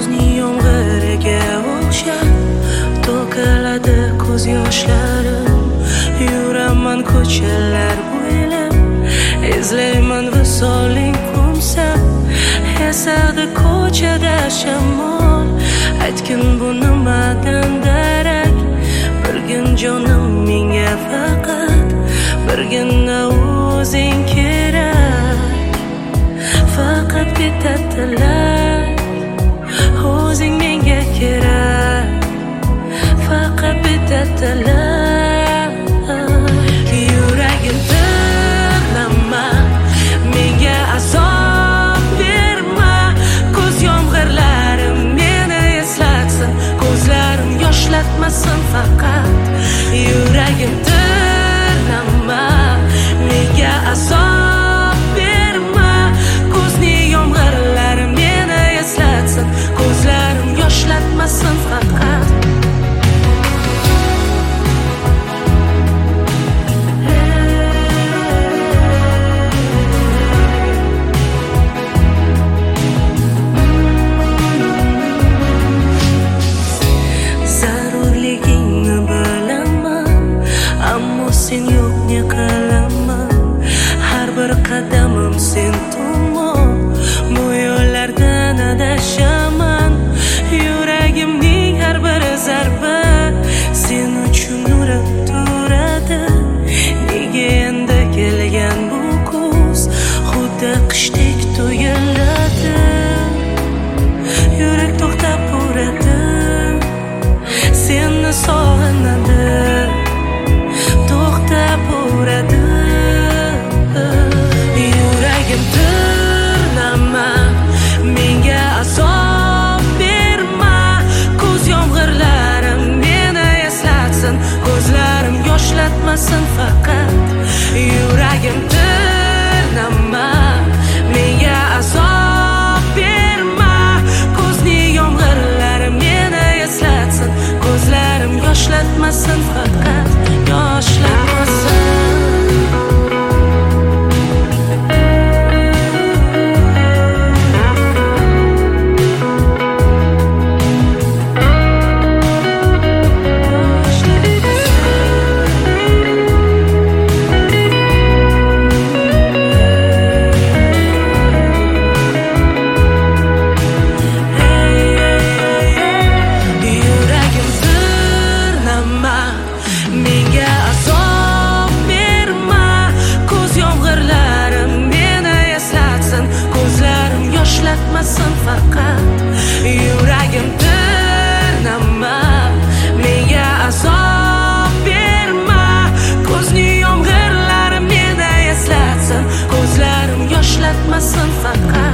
kuzning yomg'iriga o'xshab to'kiladi ko'z yoshlarim. Yuraman ko'chalar bo'ylab, izlayman visoling qo'msab. Esardi ko'chada shamol, aytgin bu nimadan darak. Birgin jonim menga faqat, birgina o'zing kerak. Faqat bitta tilak, o'zing menga kerak. Faqat bitta tilak. Yuragim tirnama, menga azob berma. Ko'z yomg'irlarim meni eslatsin, ko'zlarim yoshlatmasin faqat. Yuragim tirnama, menga azob berma. Ko'zning yomg'irlari meni eslatsin, ko'zlarim yoshlatmasin faqat. Zarurligingni bilaman, ammo sen yo'q ne qilaman. Har bir qadamim sen tomon, bu yo'llardan adashaman. Yuragimning har bir zarbi sen uchun urib turadi. Nega endi kelgan bu kuz, xuddi qishdek tuyuladi. Yurak to'xtab uradi, seni sog'inadi. To'xtab uradi. Yuragim tirnama, menga azob berma. Ko'z yomg'irlarim meni eslatsin, ko'zlarim yoshlatmasin faqat. Yuragim tirnama, menga azob berma. Ko'zning yomg'irlari meni eslatsin, ko'zlarim yoshlatmasin faqat. Yoshlatmasin. Menga azob berma. Ko'z yomg'irlarim meni eslatsin, ko'zlarim yoshlatmasin faqat. Yuragim tirnama, menga azob berma. Ko'zning yomg'irlari meni eslatsin, ko'zlarim yoshlatmasin faqat.